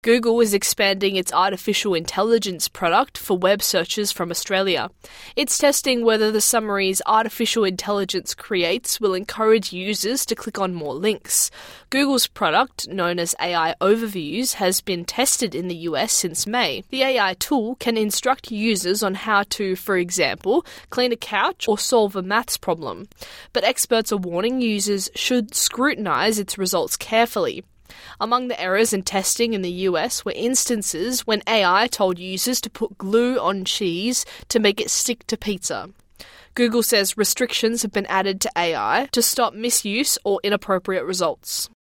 Google is expanding its artificial intelligence product for web searches from Australia. It's testing whether the summaries artificial intelligence creates will encourage users to click on more links. Google's product, known as AI Overviews, has been tested in the US since May. The AI tool can instruct users on how to, for example, clean a couch or solve a maths problem. But experts are warning users should scrutinize its results carefully. Among the errors in testing in the US were instances when AI told users to put glue on cheese to make it stick to pizza. Google says restrictions have been added to AI to stop misuse or inappropriate results.